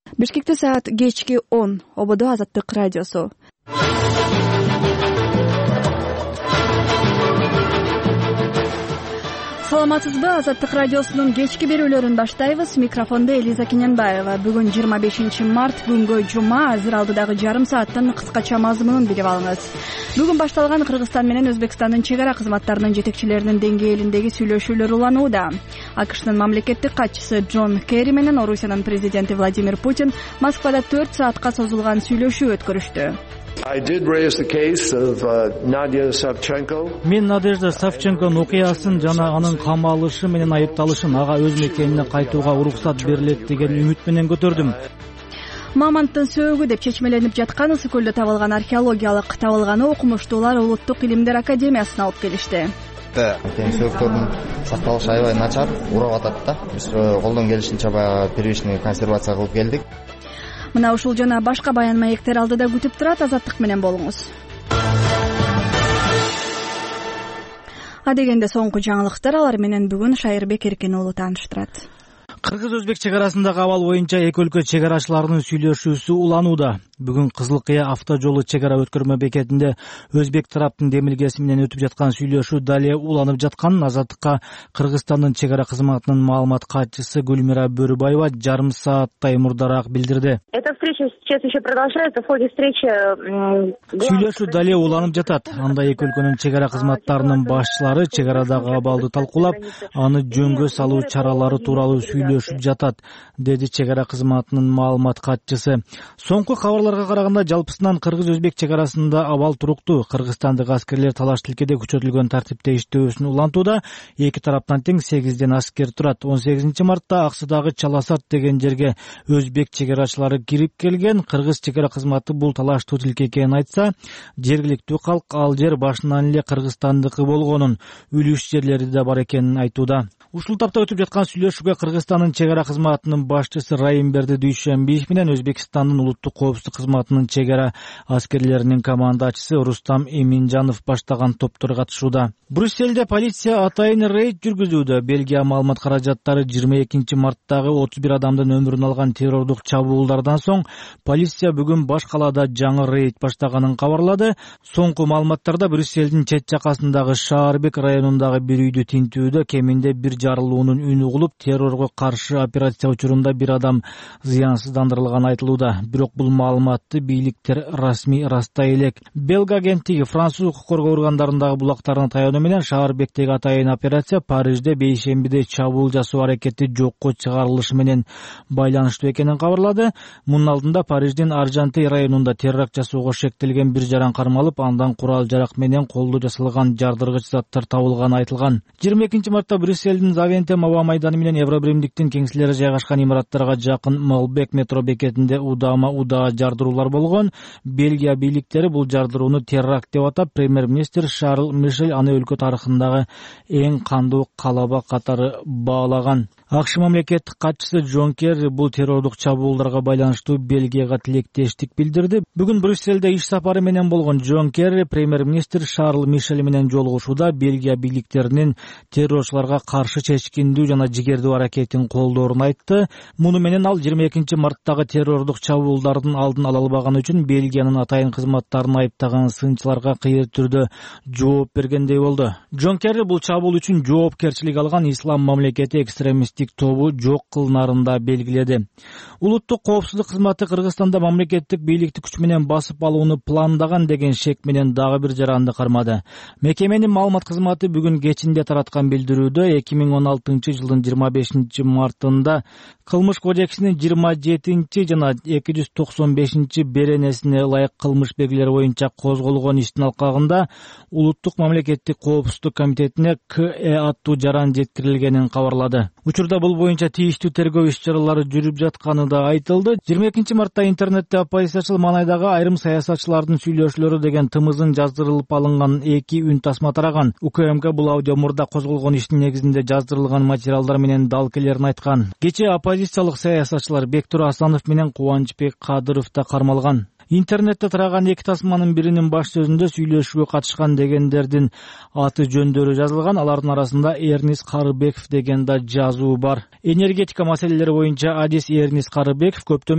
Бишкекте саат кечки 10. Ободо Азаттык радиосу. Саламатсызбы? Азаттык радиосунун кечки берүүлөрүн баштайбыз. Микрофондо Элиза Кененбаева. Бүгүн 25 март, күнгө жума. Азыр алдыдагы жарым сааттын кыскача мазмунун билип алыңыз. Бүгүн башталган Кыргызстан менен Өзбекстандын чек ара кызматтарынын жетекчилеринин деңгээлиндеги сүйлөшүүлөр уланууда. АКШнын мамлекеттик катчысы Джон Керри менен Орусиянын президенти Владимир Путин Москвада 4 саатка созулган сүйлөшүү өткөрүштү. Мен Надежда Савченконун окуясын жана анын камалышы менен айыпталышын ага өз мекенине кайтууга уруксат берилет деген үмүт менен көтөрдүм. Мамонттун сөөгү деп чечмеленип жаткан Ысык көлдө табылган археологиялык табылганы окумуштуулар Улуттук илимдер академиясына алып келишти. Сөөгүлөрдүн сакталышы аябай начар, урап атат да. Биз колдон келишинче баягы первичный консервация кылып келдик. Мына ушул жана башка баян маектер алдыда күтүп турат. Азаттык менен болуңуз. Адегенде соңку жаңылыктар, алар менен бүгүн Шайырбек Эркен уулу тааныштырат. Кыргыз-Өзбек чек арасындагы абал боюнча эки өлкө чек арачыларынын сүйлөшүүсү уланууда. Бүгүн Кызыл Кыя автожолу чек ара өткөрмө бекетинде Өзбек тараптын демилгеси менен өтүп жаткан сүйлөшүү дале уланып жатканын Азаттыкка Кыргызстандын чек ара кызматынын маалымат катчысы Гүлмира Бөрүбаева жарым сааттай мурдараак билдирди. Эта встреча сейчас еще продолжается. В ходе встречи сүйлөшүү дале уланып жатат. Анда эки өлкөнүн чек ара кызматтарынын башчылары чек арадагы абалды талкуулап, аны жөнгө салуу чаралары тууралуу сүйлөшүп жатат, деди чек ара кызматынын маалымат катчысы. Соңку кабарларга караганда жалпысынан Кыргыз-Өзбек чек арасында абал туруктуу. Кыргызстандык аскерлер талаш тилкеде күчөтүлгөн тартипте иштөөсүн улантууда. Эки тараптан тең 8ден аскер турат. 18 мартта Аксыдагы Чаласат деген жерге Өзбек чек арачылары кирип келген. Кыргыз чек ара кызматы бул талаштуу тилке экенин айтса, жергиликтүү калк ал жер башынан эле Кыргызстандыкы болгонун, үлүш жерлери да бар экенин айтууда. Ушул тапта өтүп жаткан сүйлөшүүгө Кыргызстандын чек ара кызматынын башчысы Райымберди Дүйшөнбиев менен Өзбекстандын улуттук коопсуздук кызматынын чек ара аскерлеринин командачысы Рустам Эминжанов баштаган топтор катышууда. Брюссельде полиция атайын рейд жүргүзүүдө. Бельгия маалымат каражаттары 22 марттагы 31 адамдын өмүрүн алган террордук чабуулдардан соң полиция бүгүн баш калаада жаңы рейд баштаганын кабарлады. Соңку маалыматтарда Брюссельдин чет жакасындагы Шаарбек районундагы бир үйдү тинтүүдө кеминде бир жарылуунун үнү угулуп, террорго каршы операция учурунда бир адам зыянсыздандырылганы айтылууда. Бирок бул маалыматты бийликтер расмий растай элек. Белга агенттиги француз укук коргоо органдарындагы булактарына таяонуу менен Шаарбектеги атайын операция Парижде бейшембиде чабуул жасоо аракети жокко чыгарылышы менен байланыштуу экенин кабарлады. Мунун алдында Париждин Аржантей районунда теракт жасоого шектелген бир жаран кармалып, андан курал жарак менен колдо жасалган жардыргыч заттар табылганы айтылган. 22 мартта Брюссельдин Завентем аба майданы менен Евробиримдиктин кеңселери жайгашкан имараттарга жакын Малбек метро бекетинде удаа жардыруулар болгон. Бельгия бийликтери бул жардырууну теракт деп атап, премьер-министр Шарл Мишель аны өлкө тарыхындагы эң кандуу калаба катары баалаган. АКШ мамлекеттик катчысы Джон Керри бул террордук чабуулдарга байланыштуу Бельгияга тилектештик билдирди. Бүгүн Брюссельде иш сапары менен болгон Джон Керри премьер-министр Шарл Мишель менен жолугушууда Бельгия бийликтеринин террорчуларга каршы чечкиндүү жана жигердүү аракетин колдоорун айтты. Муну менен ал 22 марттагы террордук чабуулдардын алдын ала албаганы үчүн Бельгиянын атайын кызматтарын айыптаган сынчыларга кыйыр түрдө жооп бергендей болду. Джон Керри бул чабуул үчүн жоопкерчилик алган ислам мамлекети экстремистик тобу жок кылынаарын да белгиледи. Улуттук коопсуздук кызматы Кыргызстанда мамлекеттик бийликти күч менен басып алууну пландаган деген шек менен дагы бир жаранды кармады. Мекеменин маалымат кызматы бүгүн кечинде тараткан билдирүүдө 2016 жылдын 25 мартында Кылмыш кодексинин 27 жана 295 беренесине ылайык кылмыш белгилери боюнча козголгон иштин алкагында Улуттук мамлекеттик коопсуздук комитетине КЭ аттуу жаран жеткирилгенин кабарлады. Учурда бул боюнча тийиштүү тергөө иш-чаралары жүрүп жатканы да айтылды. 22 мартта интернетте оппозициячыл маанайдагы айрым саясатчылардын сүйлөшүүлөрү деген тымызын жаздырылып алынган 2 үн тасма тараган. УКМК бул аудио мурда козголгон иштин негизинде жаздырылган материалдар менен далилдерин айткан. Кечээ оппозициялык саясатчылар Бектур Асанов менен Кубанычбек Кадыров да кармалган. Интернетте тараган 2 тасманын биринин баш сөзүндө сүйлөшүүгө катышкан дегендердин аты жөндөрү жазылган. Алардын арасында Эрнис Карыбеков деген да жазуу бар. Энергетика маселелери боюнча адис Эрнис Карыбеков көптөн